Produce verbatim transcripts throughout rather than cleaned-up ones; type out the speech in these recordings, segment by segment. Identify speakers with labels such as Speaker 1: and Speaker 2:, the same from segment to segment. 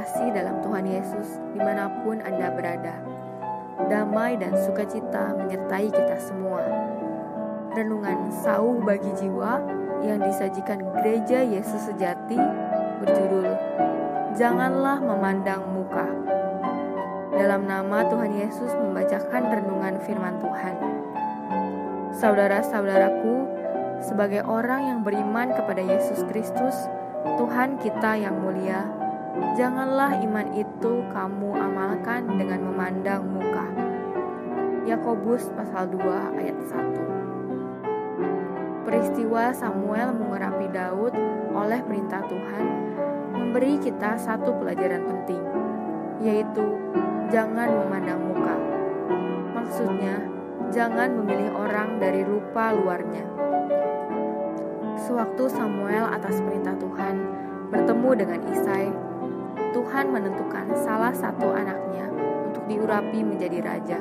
Speaker 1: kasih dalam Tuhan Yesus dimanapun Anda berada. Damai dan sukacita menyertai kita semua. Renungan sauh bagi jiwa yang disajikan Gereja Yesus Sejati berjudul Janganlah Memandang Muka. Dalam nama Tuhan Yesus membacakan renungan firman Tuhan. Saudara-saudaraku, sebagai orang yang beriman kepada Yesus Kristus, Tuhan kita yang mulia, janganlah iman itu kamu amalkan dengan memandang muka. Yakobus pasal dua ayat satu. Peristiwa Samuel mengurapi Daud oleh perintah Tuhan memberi kita satu pelajaran penting, yaitu jangan memandang muka. Maksudnya, jangan memilih orang dari rupa luarnya. Sewaktu Samuel atas perintah Tuhan bertemu dengan Isai, Tuhan menentukan salah satu anaknya untuk diurapi menjadi raja.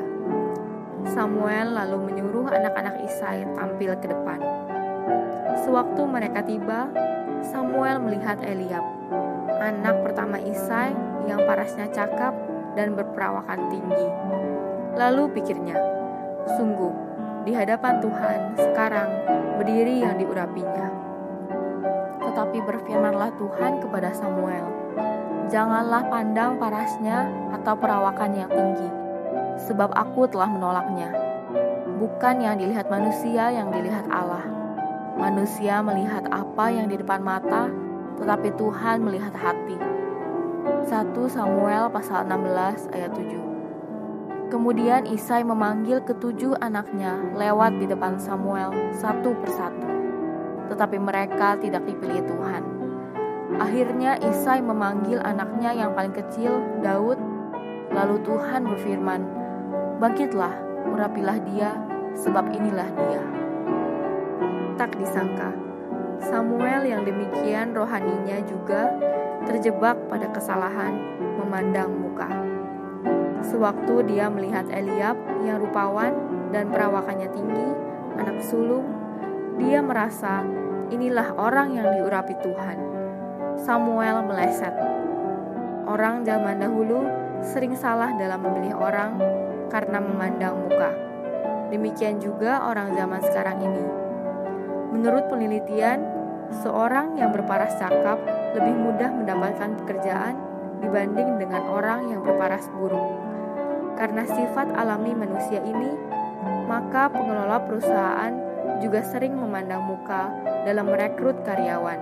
Speaker 1: Samuel lalu menyuruh anak-anak Isai tampil ke depan. Sewaktu mereka tiba, Samuel melihat Eliab, anak pertama Isai yang parasnya cakap dan berperawakan tinggi. Lalu pikirnya, sungguh di hadapan Tuhan sekarang berdiri yang diurapinya. Tetapi berfirmanlah Tuhan kepada Samuel, janganlah pandang parasnya atau perawakan yang tinggi, sebab aku telah menolaknya. Bukan yang dilihat manusia yang dilihat Allah. Manusia melihat apa yang di depan mata, tetapi Tuhan melihat hati. satu Samuel pasal enam belas ayat tujuh. Kemudian Isai memanggil ketujuh anaknya lewat di depan Samuel satu persatu. Tetapi mereka tidak dipilih Tuhan. Akhirnya Isai memanggil anaknya yang paling kecil, Daud. Lalu Tuhan berfirman, bangkitlah, urapilah dia, sebab inilah dia. Tak disangka, Samuel yang demikian rohaninya juga terjebak pada kesalahan memandang muka. Sewaktu dia melihat Eliab yang rupawan dan perawakannya tinggi, anak sulung, dia merasa inilah orang yang diurapi Tuhan. Samuel meleset. Orang zaman dahulu sering salah dalam memilih orang karena memandang muka. Demikian juga orang zaman sekarang ini. Menurut penelitian, seorang yang berparas cakap lebih mudah mendapatkan pekerjaan dibanding dengan orang yang berparas buruk. Karena sifat alami manusia ini, maka pengelola perusahaan juga sering memandang muka dalam merekrut karyawan.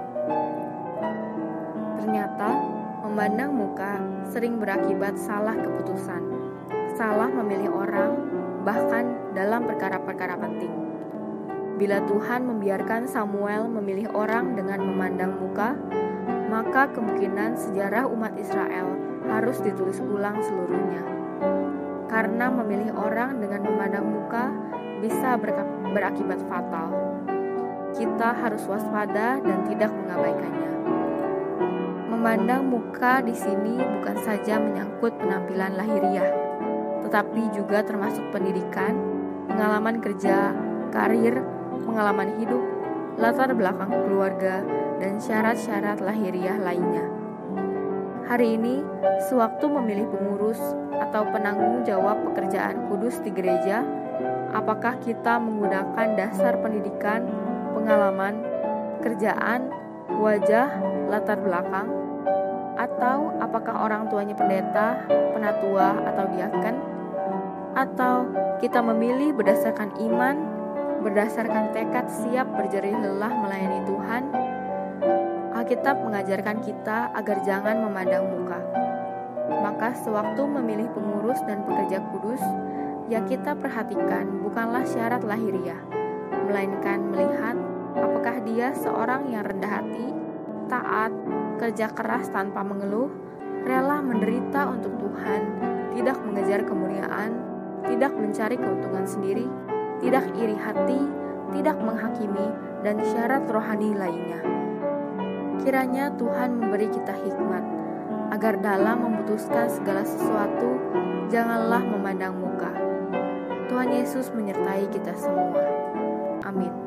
Speaker 1: Ternyata, memandang muka sering berakibat salah keputusan, salah memilih orang, bahkan dalam perkara-perkara penting. Bila Tuhan membiarkan Samuel memilih orang dengan memandang muka, maka kemungkinan sejarah umat Israel harus ditulis ulang seluruhnya. Karena memilih orang dengan memandang muka bisa berakibat fatal. Kita harus waspada dan tidak mengabaikannya. Memandang muka di sini bukan saja menyangkut penampilan lahiriah, tetapi juga termasuk pendidikan, pengalaman kerja, karir, pengalaman hidup, latar belakang keluarga, dan syarat-syarat lahiriah lainnya. Hari ini, sewaktu memilih pengurus atau penanggung jawab pekerjaan kudus di gereja, apakah kita menggunakan dasar pendidikan, pengalaman, kerjaan, wajah, latar belakang, atau apakah orang tuanya pendeta, penatua, atau diaken? Atau kita memilih berdasarkan iman, berdasarkan tekad siap berjerih lelah melayani Tuhan? Alkitab mengajarkan kita agar jangan memandang muka. Maka sewaktu memilih pengurus dan pekerja kudus, yang kita perhatikan bukanlah syarat lahiriah, melainkan melihat apakah dia seorang yang rendah hati, taat, kerja keras tanpa mengeluh, rela menderita untuk Tuhan, tidak mengejar kemuliaan, tidak mencari keuntungan sendiri, tidak iri hati, tidak menghakimi, dan syarat rohani lainnya. Kiranya Tuhan memberi kita hikmat, agar dalam memutuskan segala sesuatu, janganlah memandang muka. Tuhan Yesus menyertai kita semua. Amin.